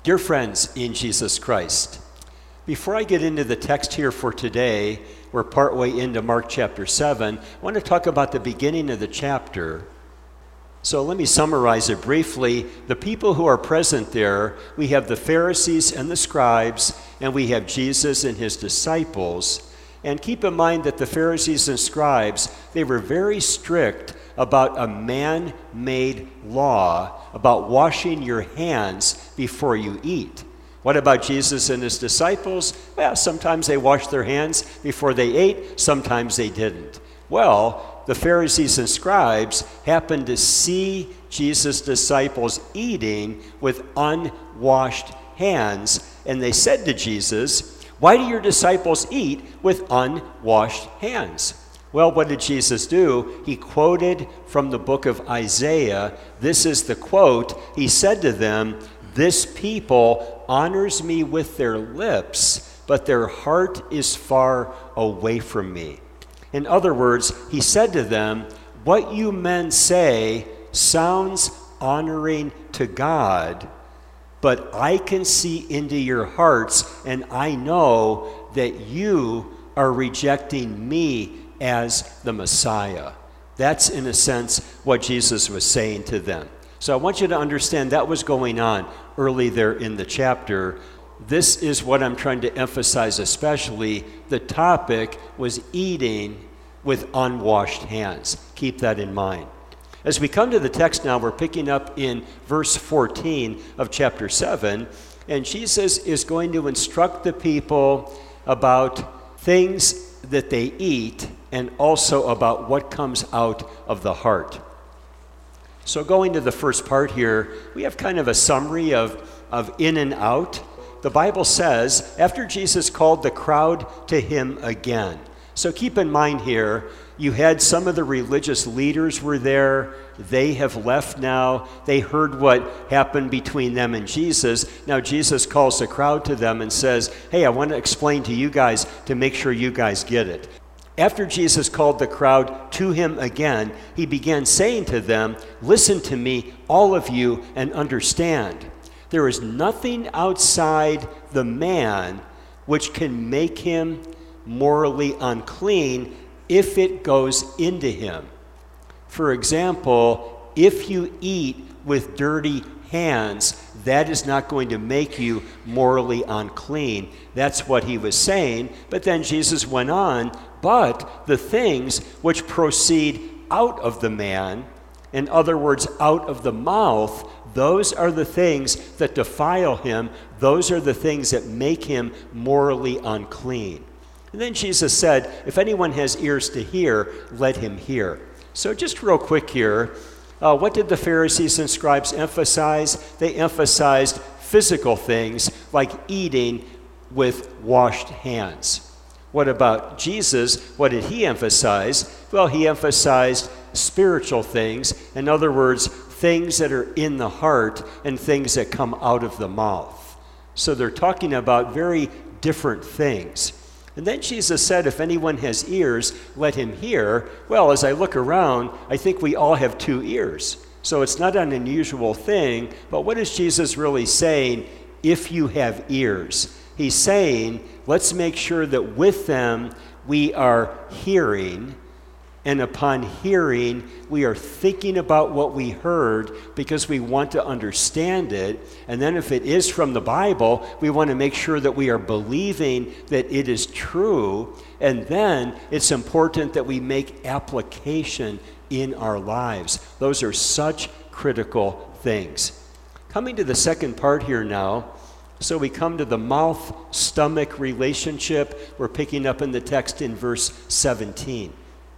Dear friends in Jesus Christ, before I get into the text here for today, we're partway into Mark chapter 7, I want to talk about the beginning of the chapter. So let me summarize it briefly. The people who are present there, we have the Pharisees and the scribes, and we have Jesus and his disciples. And keep in mind that the Pharisees and scribes, they were very strict about a man-made law about washing your hands before you eat. What about Jesus and his disciples? Well, sometimes they washed their hands before they ate, sometimes they didn't. Well, the Pharisees and scribes happened to see Jesus' disciples eating with unwashed hands, and they said to Jesus, "Why do your disciples eat with unwashed hands?" Well, what did Jesus do? He quoted from the book of Isaiah. This is the quote. He said to them, "This people honors me with their lips, but their heart is far away from me." In other words, he said to them, what you men say sounds honoring to God, but I can see into your hearts, and I know that you are rejecting me as the Messiah. That's, in a sense, what Jesus was saying to them. So I want you to understand that was going on early there in the chapter. This is what I'm trying to emphasize especially. The topic was eating with unwashed hands. Keep that in mind. As we come to the text now, we're picking up in verse 14 of chapter 7, and Jesus is going to instruct the people about things that they eat and also about what comes out of the heart. So going to the first part here, we have kind of a summary of in and out. The Bible says, after Jesus called the crowd to him again. So keep in mind here, you had some of the religious leaders were there. They have left now. They heard what happened between them and Jesus. Now Jesus calls the crowd to them and says, hey, I want to explain to you guys to make sure you guys get it. After Jesus called the crowd to him again, he began saying to them, listen to me, all of you, and understand. There is nothing outside the man which can make him morally unclean if it goes into him. For example, if you eat with dirty hands, that is not going to make you morally unclean. That's what he was saying. But then Jesus went on, but the things which proceed out of the man, in other words, out of the mouth, those are the things that defile him. Those are the things that make him morally unclean. And then Jesus said, if anyone has ears to hear, let him hear. So just real quick here, what did the Pharisees and scribes emphasize? They emphasized physical things like eating with washed hands. What about Jesus? What did he emphasize? Well, he emphasized spiritual things. In other words, things that are in the heart and things that come out of the mouth. So they're talking about very different things. And then Jesus said, if anyone has ears, let him hear. Well, as I look around, I think we all have 2 ears. So it's not an unusual thing. But what is Jesus really saying? If you have ears. He's saying, let's make sure that with them we are hearing. And upon hearing, we are thinking about what we heard because we want to understand it. And then if it is from the Bible, we want to make sure that we are believing that it is true. And then it's important that we make application in our lives. Those are such critical things. Coming to the second part here now. So we come to the mouth-stomach relationship. We're picking up in the text in verse 17.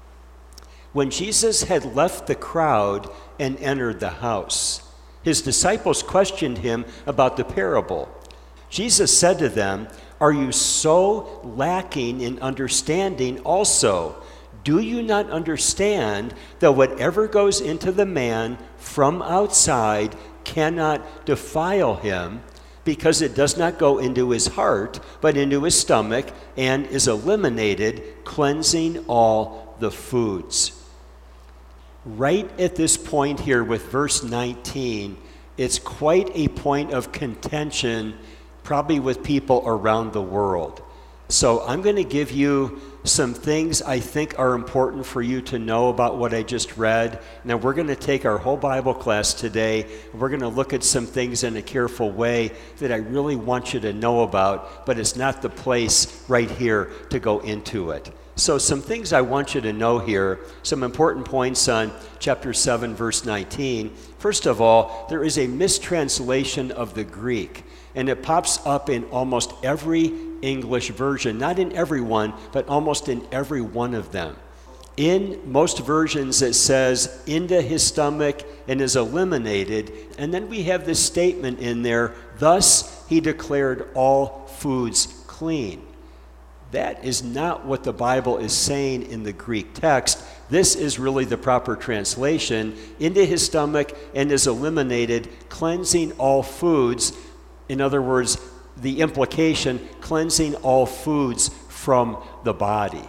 When Jesus had left the crowd and entered the house, his disciples questioned him about the parable. Jesus said to them, are you so lacking in understanding also? Do you not understand that whatever goes into the man from outside cannot defile him, because it does not go into his heart, but into his stomach, and is eliminated, cleansing all the foods? Right at this point here with verse 19, it's quite a point of contention, probably with people around the world. So I'm going to give you some things I think are important for you to know about what I just read. Now we're going to take our whole Bible class today, and we're going to look at some things in a careful way that I really want you to know about, but it's not the place right here to go into it. So some things I want you to know here, some important points on chapter 7, verse 19. First of all, there is a mistranslation of the Greek, and it pops up in almost every English version. Not in every one, but almost in every one of them. In most versions it says, into his stomach and is eliminated. And then we have this statement in there, thus he declared all foods clean. That is not what the Bible is saying in the Greek text. This is really the proper translation. Into his stomach and is eliminated, cleansing all foods. In other words, the implication, cleansing all foods from the body.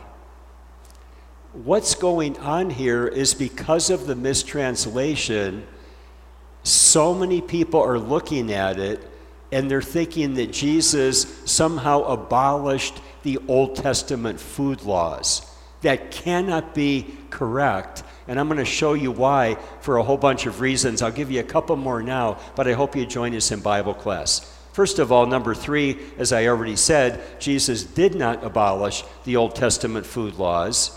What's going on here is because of the mistranslation, so many people are looking at it and they're thinking that Jesus somehow abolished the Old Testament food laws. That cannot be correct. And I'm going to show you why for a whole bunch of reasons. I'll give you a couple more now, but I hope you join us in Bible class. First of all, number 3, as I already said, Jesus did not abolish the Old Testament food laws.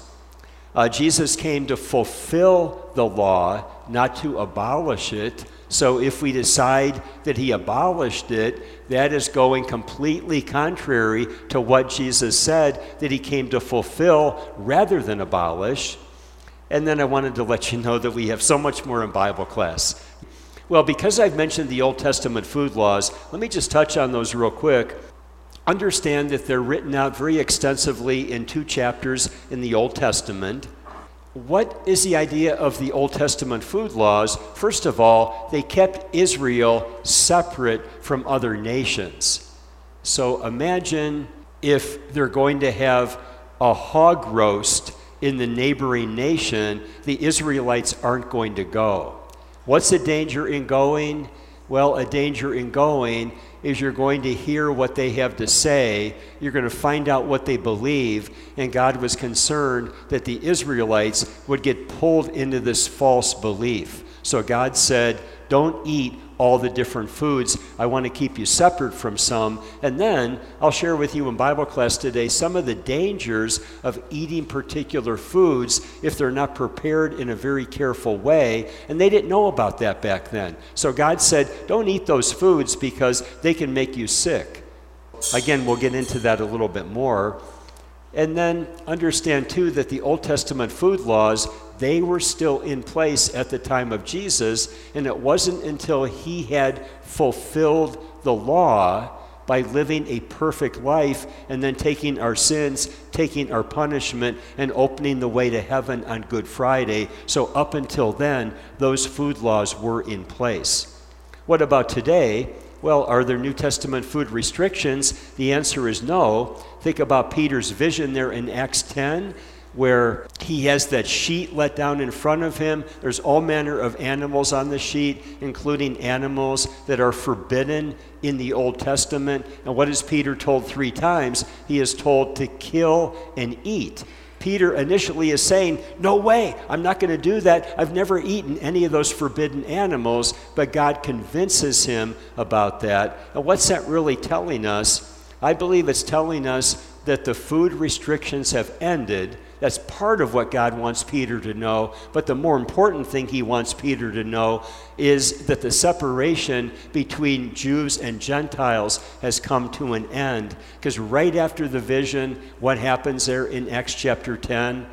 Jesus came to fulfill the law, not to abolish it. So if we decide that he abolished it, that is going completely contrary to what Jesus said that he came to fulfill rather than abolish. And then I wanted to let you know that we have so much more in Bible class. Well, because I've mentioned the Old Testament food laws, let me just touch on those real quick. Understand that they're written out very extensively in 2 chapters in the Old Testament. What is the idea of the Old Testament food laws? First of all, they kept Israel separate from other nations. So imagine if they're going to have a hog roast in the neighboring nation, the Israelites aren't going to go. What's the danger in going? Well, a danger in going is you're going to hear what they have to say. You're going to find out what they believe. And God was concerned that the Israelites would get pulled into this false belief. So God said, don't eat all the different foods. I want to keep you separate from some. And then I'll share with you in Bible class today some of the dangers of eating particular foods if they're not prepared in a very careful way. And they didn't know about that back then. So God said, don't eat those foods because they can make you sick. Again, we'll get into that a little bit more. And then understand too that the Old Testament food laws, they were still in place at the time of Jesus, and it wasn't until he had fulfilled the law by living a perfect life and then taking our sins, taking our punishment, and opening the way to heaven on Good Friday. So up until then, those food laws were in place. What about today? Well, are there New Testament food restrictions? The answer is no. Think about Peter's vision there in Acts 10, where he has that sheet let down in front of him. There's all manner of animals on the sheet, including animals that are forbidden in the Old Testament. And what is Peter told 3 times? He is told to kill and eat. Peter initially is saying, no way, I'm not going to do that. I've never eaten any of those forbidden animals, but God convinces him about that. And what's that really telling us? I believe it's telling us that the food restrictions have ended. That's part of what God wants Peter to know. But the more important thing he wants Peter to know is that the separation between Jews and Gentiles has come to an end. Because right after the vision, what happens there in Acts chapter 10?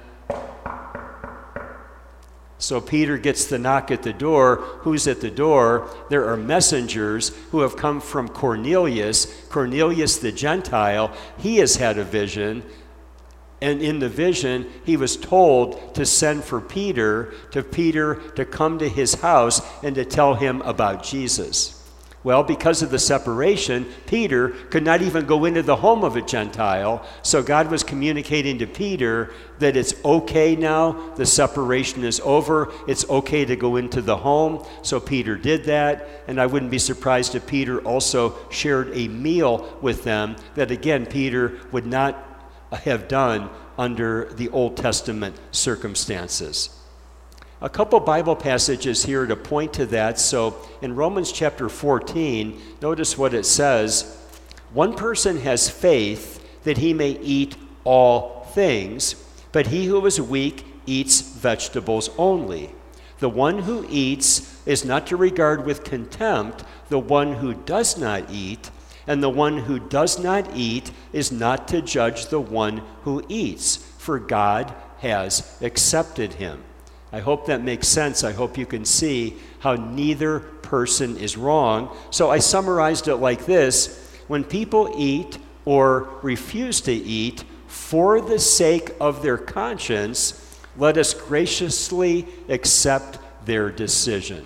So Peter gets the knock at the door. Who's at the door? There are messengers who have come from Cornelius. Cornelius the Gentile, he has had a vision. And in the vision, he was told to send for Peter to come to his house and to tell him about Jesus. Well, because of the separation, Peter could not even go into the home of a Gentile. So God was communicating to Peter that it's okay now. The separation is over. It's okay to go into the home. So Peter did that. And I wouldn't be surprised if Peter also shared a meal with them that, again, Peter would not have done under the Old Testament circumstances. A couple Bible passages here to point to that. So in Romans chapter 14, notice what it says. One person has faith that he may eat all things, but he who is weak eats vegetables only. The one who eats is not to regard with contempt the one who does not eat, and the one who does not eat is not to judge the one who eats, for God has accepted him. I hope that makes sense. I hope you can see how neither person is wrong. So I summarized it like this. When people eat or refuse to eat for the sake of their conscience, let us graciously accept their decision.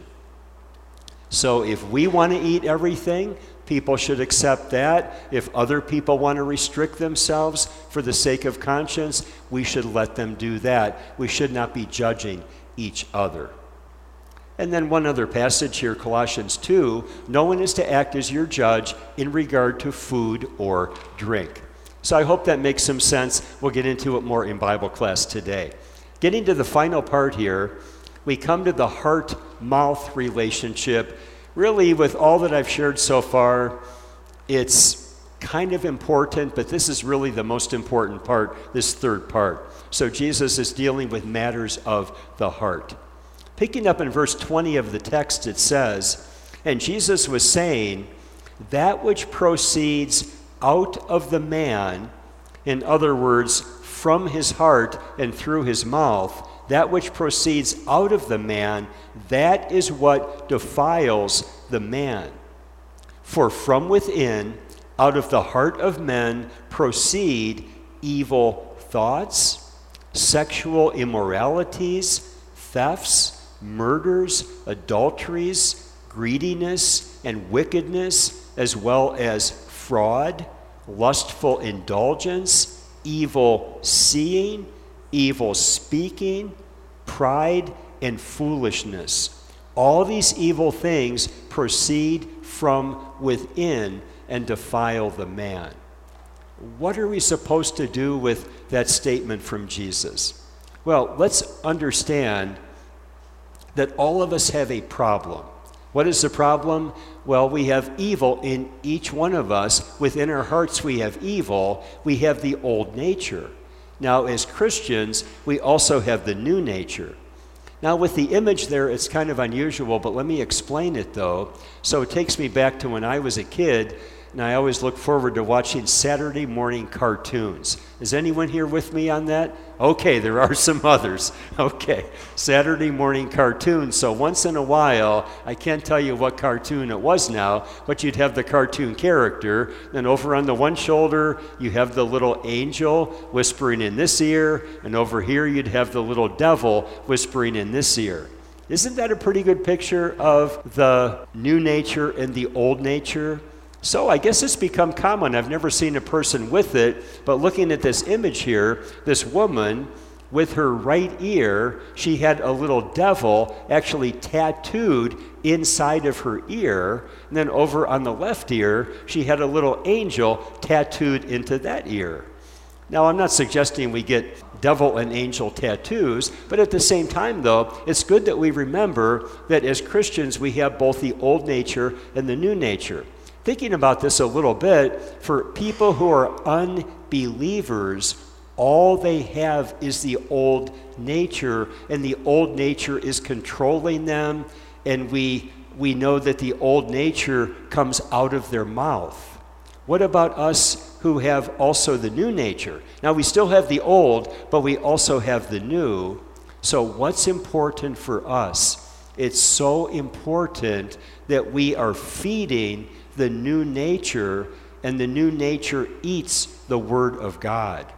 So if we want to eat everything, people should accept that. If other people want to restrict themselves for the sake of conscience, we should let them do that. We should not be judging each other. And then one other passage here, Colossians 2, no one is to act as your judge in regard to food or drink. So I hope that makes some sense. We'll get into it more in Bible class today. Getting to the final part here, we come to the heart-mouth relationship. Really, with all that I've shared so far, it's kind of important, but this is really the most important part, this third part. So Jesus is dealing with matters of the heart. Picking up in verse 20 of the text, it says, and Jesus was saying, that which proceeds out of the man, in other words, from his heart and through his mouth, that which proceeds out of the man, that is what defiles the man. For from within, out of the heart of men, proceed evil thoughts, sexual immoralities, thefts, murders, adulteries, greediness, and wickedness, as well as fraud, lustful indulgence, evil seeing, evil speaking, pride, and foolishness. All these evil things proceed from within and defile the man. What are we supposed to do with that statement from Jesus? Well, let's understand that all of us have a problem. What is the problem? Well, we have evil in each one of us. Within our hearts, we have evil. We have the old nature. Now, as Christians, we also have the new nature. Now, with the image there, it's kind of unusual, but let me explain it, though. So it takes me back to when I was a kid, and I always look forward to watching Saturday morning cartoons. Is anyone here with me on that? Okay, there are some others. Okay, Saturday morning cartoons. So once in a while, I can't tell you what cartoon it was now, but you'd have the cartoon character. Then over on the one shoulder, you have the little angel whispering in this ear, and over here you'd have the little devil whispering in this ear. Isn't that a pretty good picture of the new nature and the old nature? So I guess it's become common. I've never seen a person with it, but looking at this image here, this woman with her right ear, she had a little devil actually tattooed inside of her ear. And then over on the left ear, she had a little angel tattooed into that ear. Now, I'm not suggesting we get devil and angel tattoos, but at the same time, though, it's good that we remember that as Christians, we have both the old nature and the new nature. Thinking about this a little bit, for people who are unbelievers, all they have is the old nature, and the old nature is controlling them, and we know that the old nature comes out of their mouth. What about us who have also the new nature? Now, we still have the old, but we also have the new. So what's important for us? It's so important that we are feeding the new nature, and the new nature eats the Word of God.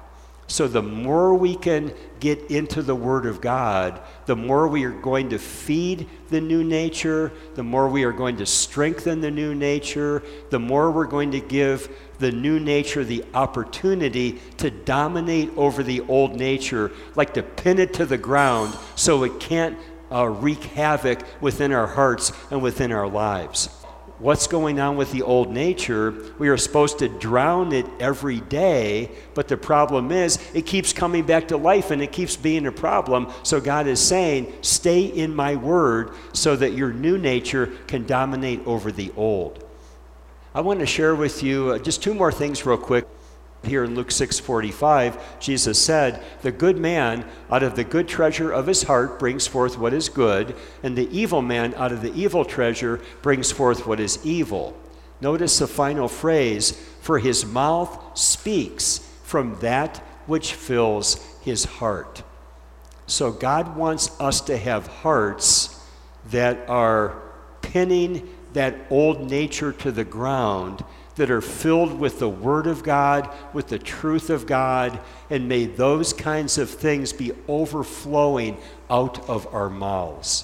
So the more we can get into the Word of God, the more we are going to feed the new nature, the more we are going to strengthen the new nature, the more we're going to give the new nature the opportunity to dominate over the old nature, like to pin it to the ground so it can't wreak havoc within our hearts and within our lives. What's going on with the old nature? We are supposed to drown it every day, but the problem is it keeps coming back to life and it keeps being a problem. So God is saying, stay in my word so that your new nature can dominate over the old. I want to share with you just two more things real quick. Here in Luke 6:45, Jesus said, the good man out of the good treasure of his heart brings forth what is good, and the evil man out of the evil treasure brings forth what is evil. Notice the final phrase, for his mouth speaks from that which fills his heart. So God wants us to have hearts that are pinning that old nature to the ground, that are filled with the Word of God, with the truth of God, and may those kinds of things be overflowing out of our mouths.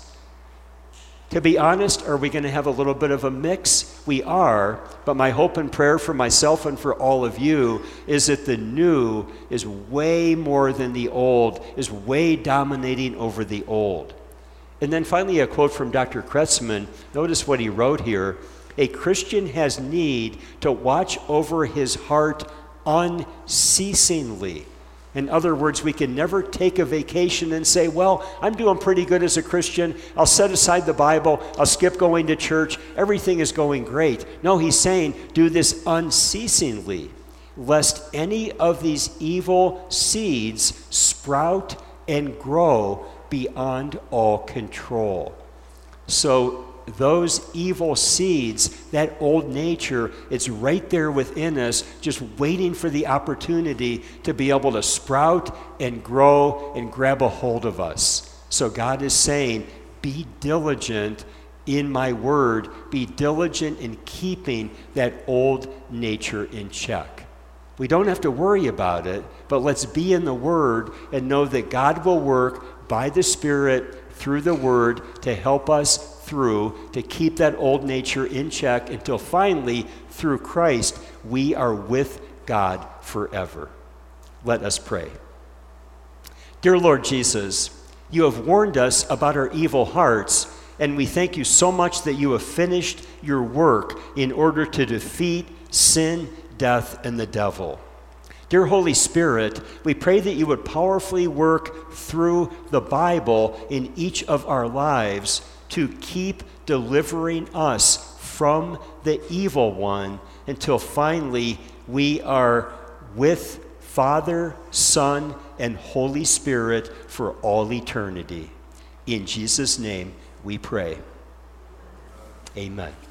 To be honest, are we going to have a little bit of a mix? We are, but my hope and prayer for myself and for all of you is that the new is way more than the old, is way dominating over the old. And then finally, a quote from Dr. Kretzmann. Notice what he wrote here. A Christian has need to watch over his heart unceasingly. In other words, we can never take a vacation and say, well, I'm doing pretty good as a Christian. I'll set aside the Bible. I'll skip going to church. Everything is going great. No, he's saying do this unceasingly, lest any of these evil seeds sprout and grow beyond all control. So those evil seeds, that old nature, it's right there within us, just waiting for the opportunity to be able to sprout and grow and grab a hold of us. So God is saying, be diligent in my word, be diligent in keeping that old nature in check. We don't have to worry about it, but let's be in the word and know that God will work by the Spirit through the word to help us through, to keep that old nature in check until finally, through Christ, we are with God forever. Let us pray. Dear Lord Jesus, you have warned us about our evil hearts, and we thank you so much that you have finished your work in order to defeat sin, death, and the devil. Dear Holy Spirit, we pray that you would powerfully work through the Bible in each of our lives to keep delivering us from the evil one until finally we are with Father, Son, and Holy Spirit for all eternity. In Jesus' name we pray. Amen.